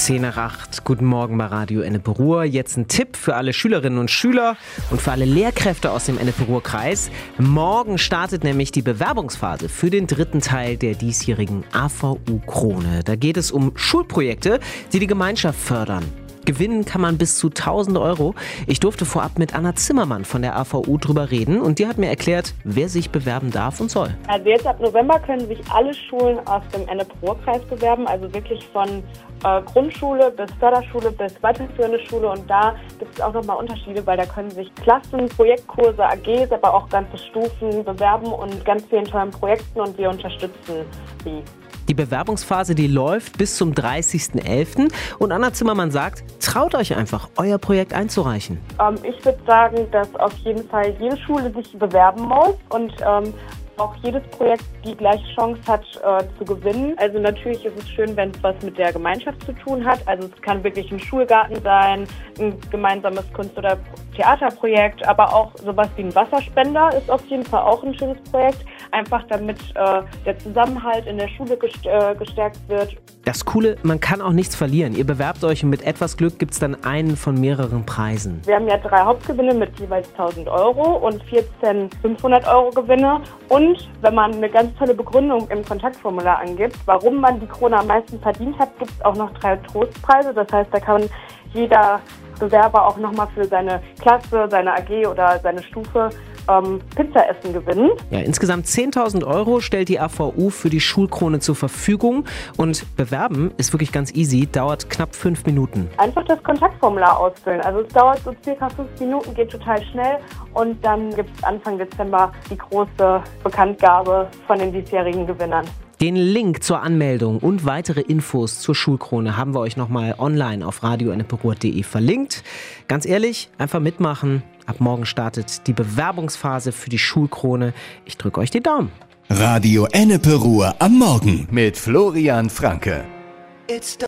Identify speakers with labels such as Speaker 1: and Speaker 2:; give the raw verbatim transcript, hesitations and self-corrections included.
Speaker 1: zehn nach acht. Guten Morgen bei Radio Ennepe-Ruhr. Jetzt ein Tipp für alle Schülerinnen und Schüler und für alle Lehrkräfte aus dem Ennepe-Ruhr-Kreis. Morgen startet nämlich die Bewerbungsphase für den dritten Teil der diesjährigen A V U-Krone. Da geht es um Schulprojekte, die die Gemeinschaft fördern. Gewinnen kann man bis zu tausend Euro. Ich durfte vorab mit Anna Zimmermann von der A V U drüber reden und die hat mir erklärt, wer sich bewerben darf und soll.
Speaker 2: Also jetzt ab November können sich alle Schulen aus dem Ennepe-Ruhr-Kreis bewerben, also wirklich von äh, Grundschule bis Förderschule bis weiterführende Schule, und da gibt es auch nochmal Unterschiede, weil da können sich Klassen, Projektkurse, A Gs, aber auch ganze Stufen bewerben und ganz vielen tollen Projekten, und wir unterstützen sie.
Speaker 1: Die Bewerbungsphase, die läuft bis zum dreißigsten elften und Anna Zimmermann sagt, traut euch einfach, euer Projekt einzureichen.
Speaker 2: Ähm, ich würde sagen, dass auf jeden Fall jede Schule sich bewerben muss und ähm, auch jedes Projekt die gleiche Chance hat äh, zu gewinnen. Also natürlich ist es schön, wenn es was mit der Gemeinschaft zu tun hat. Also es kann wirklich ein Schulgarten sein, ein gemeinsames Kunst- oder Theaterprojekt, aber auch sowas wie ein Wasserspender ist auf jeden Fall auch ein schönes Projekt. Einfach damit äh, der Zusammenhalt in der Schule gest- äh, gestärkt wird.
Speaker 1: Das Coole, man kann auch nichts verlieren. Ihr bewerbt euch und mit etwas Glück gibt es dann einen von mehreren Preisen.
Speaker 2: Wir haben ja drei Hauptgewinne mit jeweils tausend Euro und vierzehn fünfhundert Euro Gewinne. Und wenn man eine ganz tolle Begründung im Kontaktformular angibt, warum man die Krone am meisten verdient hat, gibt es auch noch drei Trostpreise. Das heißt, da kann jeder Bewerber auch nochmal für seine Klasse, seine A G oder seine Stufe ähm, Pizza essen gewinnen.
Speaker 1: Ja, insgesamt zehntausend Euro stellt die A V U für die Schulkrone zur Verfügung. Und bewerben ist wirklich ganz easy, dauert knapp fünf Minuten.
Speaker 2: Einfach das Kontaktformular ausfüllen. Also es dauert so circa fünf Minuten, geht total schnell. Und dann gibt es Anfang Dezember die große Bekanntgabe von den diesjährigen Gewinnern.
Speaker 1: Den Link zur Anmeldung und weitere Infos zur Schulkrone haben wir euch nochmal online auf radio ennepe ruhr punkt de verlinkt. Ganz ehrlich, einfach mitmachen. Ab morgen startet die Bewerbungsphase für die Schulkrone. Ich drücke euch die Daumen.
Speaker 3: Radio Ennepe-Ruhr am Morgen mit Florian Franke.